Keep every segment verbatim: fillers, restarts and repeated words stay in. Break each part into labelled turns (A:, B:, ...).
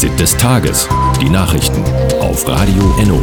A: Fazit des Tages. Die Nachrichten auf Radio Enno.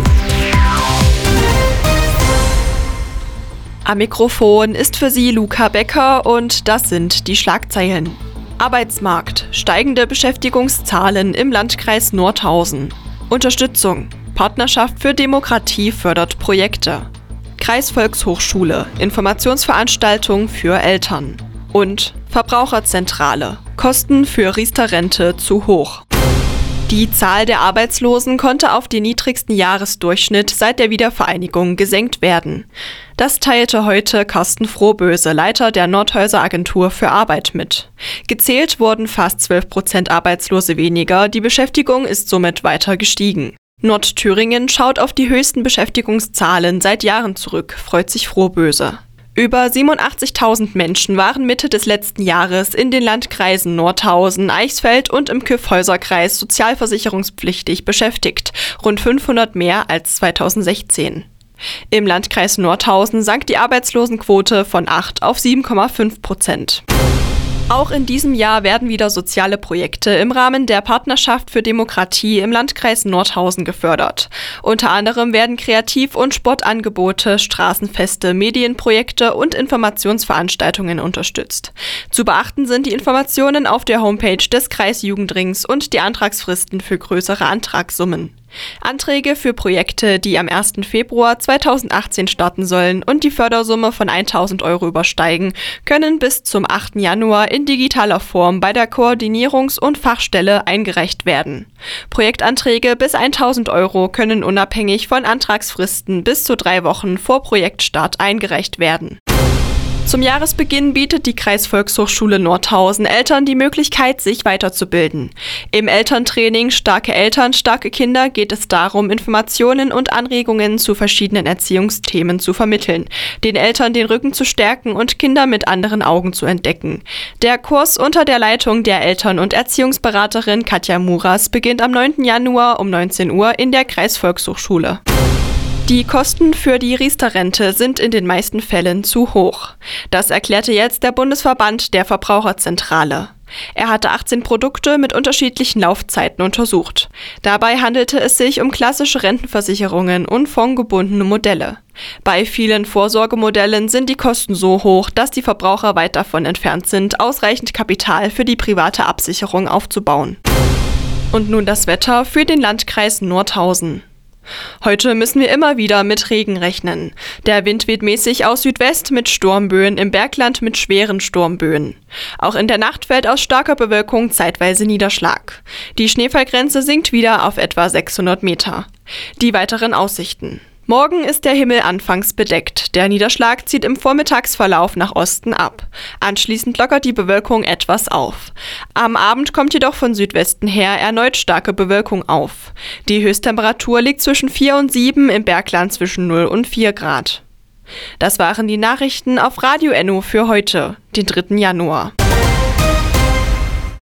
B: Am Mikrofon ist für Sie Luca Becker und das sind die Schlagzeilen. Arbeitsmarkt, steigende Beschäftigungszahlen im Landkreis Nordhausen. Unterstützung, Partnerschaft für Demokratie fördert Projekte. Kreisvolkshochschule, Informationsveranstaltung für Eltern. Und Verbraucherzentrale, Kosten für Riester-Rente zu hoch. Die Zahl der Arbeitslosen konnte auf den niedrigsten Jahresdurchschnitt seit der Wiedervereinigung gesenkt werden. Das teilte heute Carsten Frohböse, Leiter der Nordhäuser Agentur für Arbeit, mit. Gezählt wurden fast zwölf Prozent Arbeitslose weniger, die Beschäftigung ist somit weiter gestiegen. Nordthüringen schaut auf die höchsten Beschäftigungszahlen seit Jahren zurück, freut sich Frohböse. Über siebenundachtzigtausend Menschen waren Mitte des letzten Jahres in den Landkreisen Nordhausen, Eichsfeld und im Kyffhäuser-Kreis sozialversicherungspflichtig beschäftigt, rund fünfhundert mehr als zweitausendsechzehn. Im Landkreis Nordhausen sank die Arbeitslosenquote von acht auf sieben Komma fünf Prozent. Auch in diesem Jahr werden wieder soziale Projekte im Rahmen der Partnerschaft für Demokratie im Landkreis Nordhausen gefördert. Unter anderem werden Kreativ- und Sportangebote, Straßenfeste, Medienprojekte und Informationsveranstaltungen unterstützt. Zu beachten sind die Informationen auf der Homepage des Kreisjugendrings und die Antragsfristen für größere Antragssummen. Anträge für Projekte, die am ersten Februar zweitausendachtzehn starten sollen und die Fördersumme von tausend Euro übersteigen, können bis zum achten Januar in digitaler Form bei der Koordinierungs- und Fachstelle eingereicht werden. Projektanträge bis tausend Euro können unabhängig von Antragsfristen bis zu drei Wochen vor Projektstart eingereicht werden. Zum Jahresbeginn bietet die Kreisvolkshochschule Nordhausen Eltern die Möglichkeit, sich weiterzubilden. Im Elterntraining Starke Eltern, starke Kinder geht es darum, Informationen und Anregungen zu verschiedenen Erziehungsthemen zu vermitteln, den Eltern den Rücken zu stärken und Kinder mit anderen Augen zu entdecken. Der Kurs unter der Leitung der Eltern- und Erziehungsberaterin Katja Muras beginnt am neunten Januar um neunzehn Uhr in der Kreisvolkshochschule. Die Kosten für die Riester-Rente sind in den meisten Fällen zu hoch. Das erklärte jetzt der Bundesverband der Verbraucherzentrale. Er hatte achtzehn Produkte mit unterschiedlichen Laufzeiten untersucht. Dabei handelte es sich um klassische Rentenversicherungen und fondgebundene Modelle. Bei vielen Vorsorgemodellen sind die Kosten so hoch, dass die Verbraucher weit davon entfernt sind, ausreichend Kapital für die private Absicherung aufzubauen. Und nun das Wetter für den Landkreis Nordhausen. Heute müssen wir immer wieder mit Regen rechnen. Der Wind weht mäßig aus Südwest mit Sturmböen, im Bergland mit schweren Sturmböen. Auch in der Nacht fällt aus starker Bewölkung zeitweise Niederschlag. Die Schneefallgrenze sinkt wieder auf etwa sechshundert Meter. Die weiteren Aussichten. Morgen ist der Himmel anfangs bedeckt. Der Niederschlag zieht im Vormittagsverlauf nach Osten ab. Anschließend lockert die Bewölkung etwas auf. Am Abend kommt jedoch von Südwesten her erneut starke Bewölkung auf. Die Höchsttemperatur liegt zwischen vier und sieben, im Bergland zwischen null und vier Grad. Das waren die Nachrichten auf Radio Enno für heute, den dritten Januar.